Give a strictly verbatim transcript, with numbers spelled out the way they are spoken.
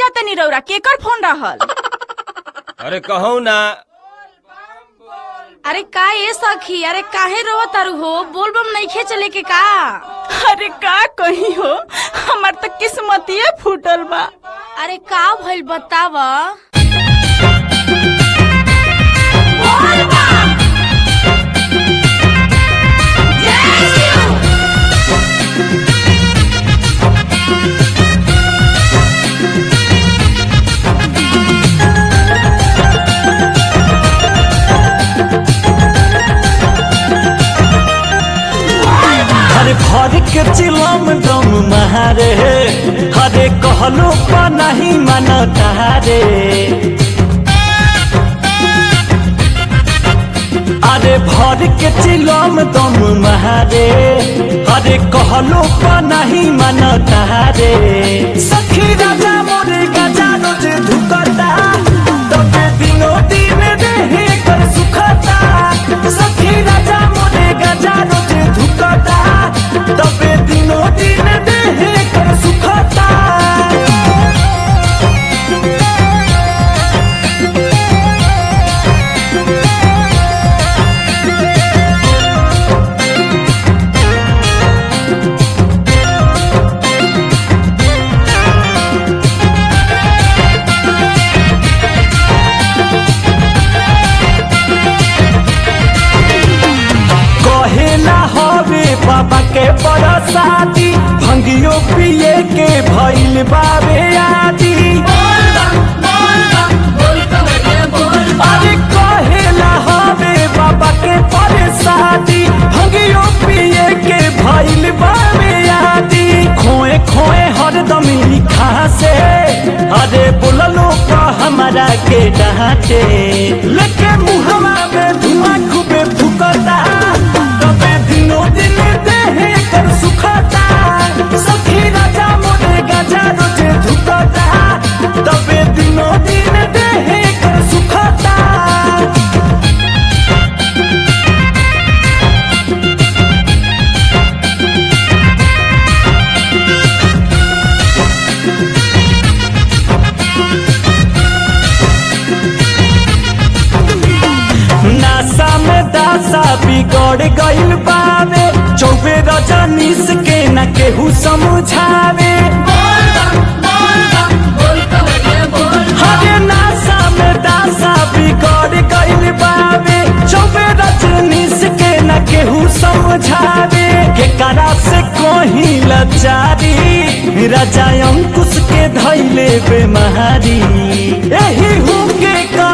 जाते नी रौरा केकर फोन रहल? अरे कहू ना। अरे का ये सखी, अरे काहे रोवत तारू हो? बोल बम नहीं चले के का? अरे का कही हो, हमार तो किस्मतिये फूटल बा। अरे का भइल बतावा? हरे भर के चिलम दम महारे, हरे कहलो पा नहीं मानता रे। अरे भर के चिलम दम महारे, हरे कहलो पा नहीं मानता रे। सखी राजा मोरे गजा रोज धुकता, तबे दिनो दिन देहे कर सुखता। सखी राजा मोरे गजा रोज धुकता, तबे दिनो दिन देहे कर सुखता। कहेला हवे बाबा के बरसाती, भंगियो पिए के भइल बाबे आदि। अरे कहेला हवे बाबा के बरसाती, भंगियो पिए के भइल बाबे आदि। खोए खोए हरदम लिखा से, अरे बोललो का हमारा के डांटे। लेके मुहवा में धुआं खूबे फुकता, तबे दिनो दिन देहे कर सुखता। सखी राजा मोरे गजा रोज धुकता, तबे दिनो दिन देहे कर सुखता। नासा में दासा बिगड़ गइल बावे, चौबे रजनीश के न केहू समझावे। हरे नासा में दासा बिगड़ गइल बावे, चौबे रजनीश के न केहू समझावे। केकरा से कोही लचारी, राजा अंकुश के धैले बेमारी। एही हूँ के